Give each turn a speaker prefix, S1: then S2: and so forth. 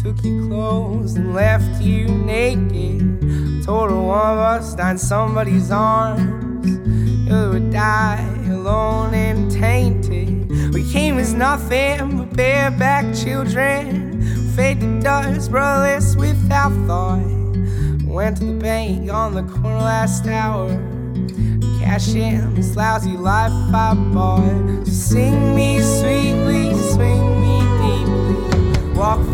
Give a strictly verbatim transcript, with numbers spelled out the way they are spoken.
S1: took your clothes and left you naked. Told one of us die in somebody's arms, you would die alone and tainted. We came as nothing but bareback children, fade to dust, brotherless without thought. Went to the bank on the corner last hour, cash in this lousy life I bought. So sing me sweetly, swing me deeply, walk